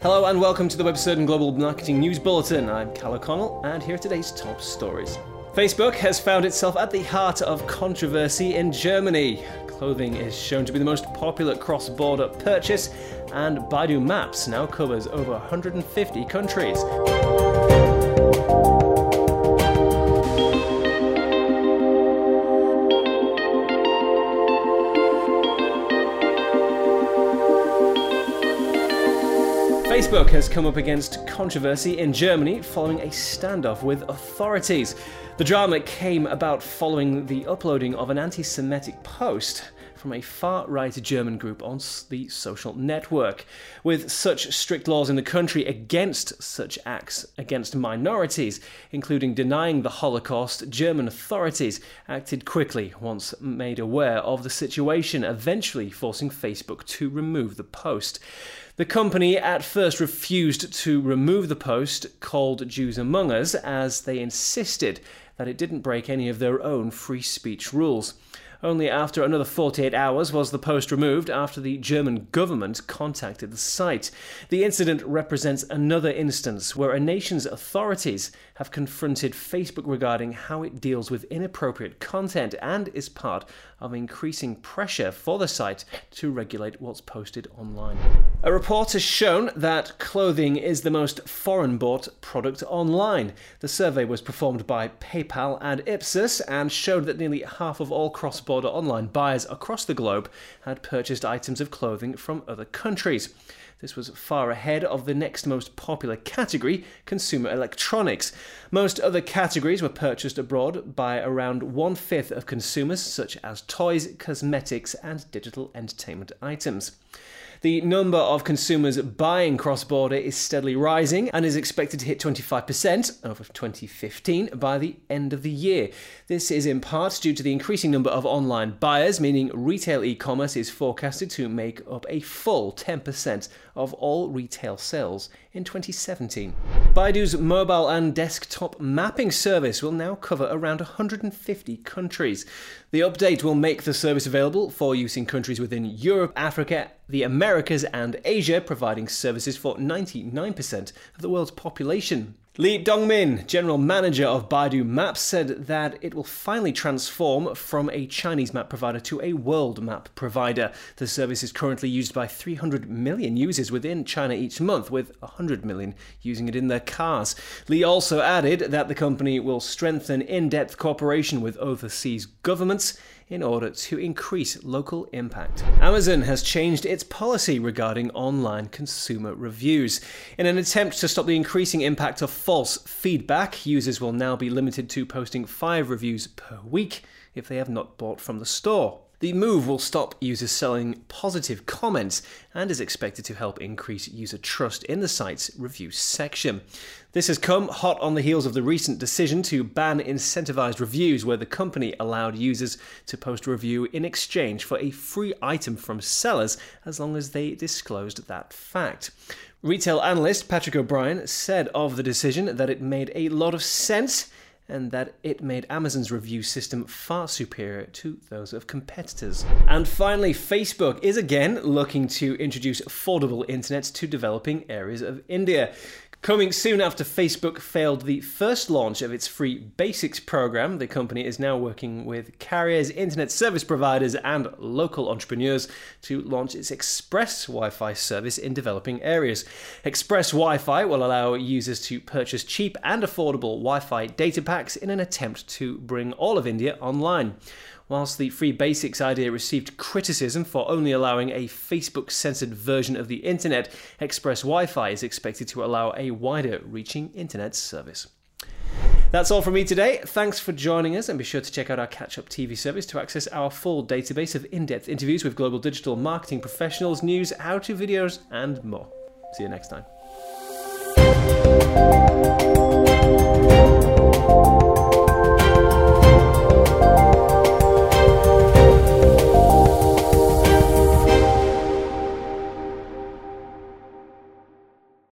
Hello and welcome to the Webcertain Global Marketing News Bulletin. I'm Cal O'Connell and here are today's top stories. Facebook has found itself at the heart of controversy in Germany. Clothing is shown to be the most popular cross-border purchase, and Baidu Maps now covers over 150 countries. Facebook has come up against controversy in Germany following a standoff with authorities. The drama came about following the uploading of an anti-Semitic post from a far-right German group on the social network. With such strict laws in the country against such acts against minorities, including denying the Holocaust, German authorities acted quickly once made aware of the situation, eventually forcing Facebook to remove the post. The company at first refused to remove the post called Jews Among Us, as they insisted that it didn't break any of their own free speech rules. Only after another 48 hours was the post removed after the German government contacted the site. The incident represents another instance where a nation's authorities have confronted Facebook regarding how it deals with inappropriate content and is part of increasing pressure for the site to regulate what's posted online. A report has shown that clothing is the most foreign-bought product online. The survey was performed by PayPal and Ipsos and showed that nearly half of all cross-border online buyers across the globe had purchased items of clothing from other countries. This was far ahead of the next most popular category, consumer electronics. Most other categories were purchased abroad by around 1/5 of consumers, such as toys, cosmetics, and digital entertainment items. The number of consumers buying cross-border is steadily rising and is expected to hit 25% over 2015 by the end of the year. This is in part due to the increasing number of online buyers, meaning retail e-commerce is forecasted to make up a full 10% of all retail sales in 2017. Baidu's mobile and desktop mapping service will now cover around 150 countries. The update will make the service available for use in countries within Europe, Africa, the Americas and Asia, providing services for 99% of the world's population. Li Dongmin, general manager of Baidu Maps, said that it will finally transform from a Chinese map provider to a world map provider. The service is currently used by 300 million users within China each month, with 100 million using it in their cars. Li also added that the company will strengthen in-depth cooperation with overseas governments in order to increase local impact. Amazon has changed its policy regarding online consumer reviews. In an attempt to stop the increasing impact of false feedback, users will now be limited to posting 5 reviews per week if they have not bought from the store. The move will stop users selling positive comments and is expected to help increase user trust in the site's review section. This has come hot on the heels of the recent decision to ban incentivized reviews, where the company allowed users to post a review in exchange for a free item from sellers as long as they disclosed that fact. Retail analyst Patrick O'Brien said of the decision that it made a lot of sense and that it made Amazon's review system far superior to those of competitors. And finally, Facebook is again looking to introduce affordable internet to developing areas of India. Coming soon after Facebook failed the first launch of its free Basics program, the company is now working with carriers, internet service providers, and local entrepreneurs to launch its Express Wi-Fi service in developing areas. Express Wi-Fi will allow users to purchase cheap and affordable Wi-Fi data packs in an attempt to bring all of India online. Whilst the free Basics idea received criticism for only allowing a Facebook-censored version of the internet, Express Wi-Fi is expected to allow a wider-reaching internet service. That's all from me today. Thanks for joining us, and be sure to check out our Catch-Up TV service to access our full database of in-depth interviews with global digital marketing professionals, news, how-to videos, and more. See you next time.